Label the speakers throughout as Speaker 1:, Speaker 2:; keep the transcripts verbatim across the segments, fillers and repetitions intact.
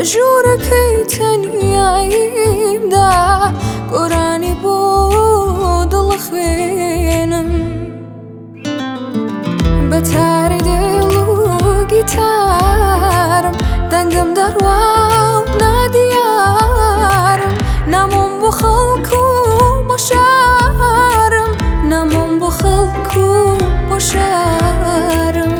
Speaker 1: ژوورەکەی تەنیاییمدا گۆرانی بۆ دڵە خوێنم بە تاری دڵ و گیتارم دەنگم دەڕوا و نادیارم نامۆم بۆ خەڵک و بۆ شارم نامۆم بۆ خەڵک و بۆ شارم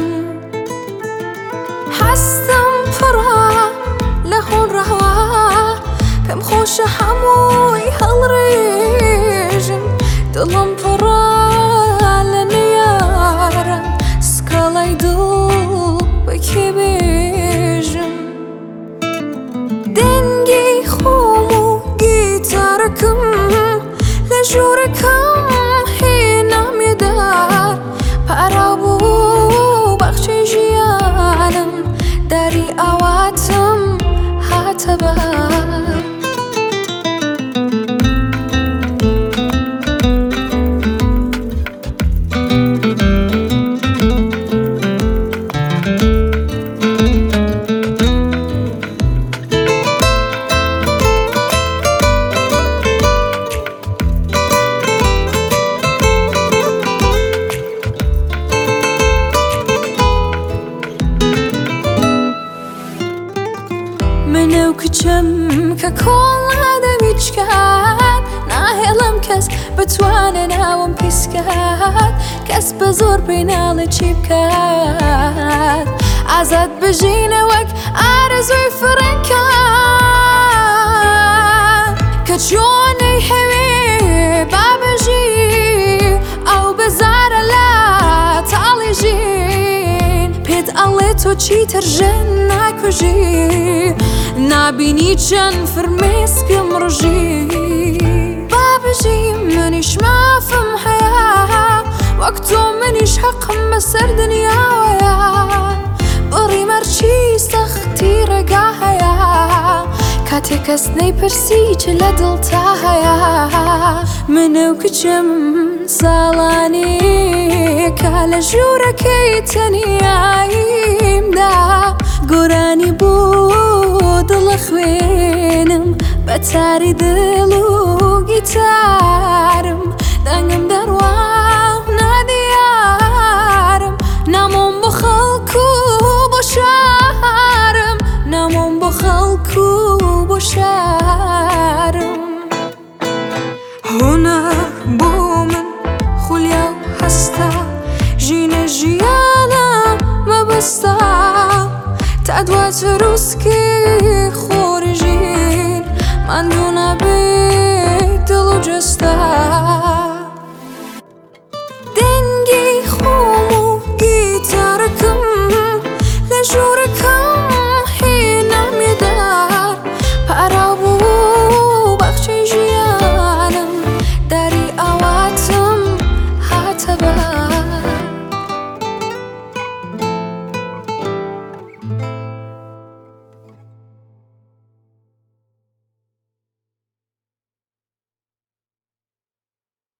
Speaker 1: هەستم پڕە لە هۆنراوە پێم خۆشە هەمووی هەڵڕێژم دڵم پڕە لە نەیارە سکاڵای دڵ بە کێ بێژم دەنگی خۆم و گیتارەکەم لە ژوورەکەم هێنامێ دار پارا بوو باخچەی ژیانم داری ئاواتم هاتە بەر منە و کچەم کە کۆڵ نادەبی چکات ناهێڵم کەس بتوانە ناوم پیسکات کەس بە زۆر پێی ناڵێ چی بکات ئازاد بژینە وەک ئارەزوی فڕێنکات کە چۆنەی هەوێ با بەژی ئەو بەزارە لە تاڵی ژین پێت ئەڵێ تۆ چیتر ژن ناکوژی نابینی چەند فرمێسکم ڕژی با بژی منیش مافم هەیە وەک تۆ منیش حەقم بەسەر دنیاوەیە بڕی مەرچی سەختی ڕێگا هەیە کاتێک کەس نەیپرسی چ لە دڵتا هەیە منە و کچم ساڵانێکە لە ژوورەکەی تەنیاییمدا گۆرانی بوو دڵە خوێنم بە تاری دڵ و گیتارم دەنگم دەڕوا و نادیارم نامۆم بۆ خەڵک و بۆ شارم نامۆم بۆ خەڵک و بۆ شارم هۆنەر بۆ من خولیا و هەستە ژینە ژیانم مەبەستە تا دواتر ڕووسکی خۆری ژین ماندوو نابێت دڵ و جەستە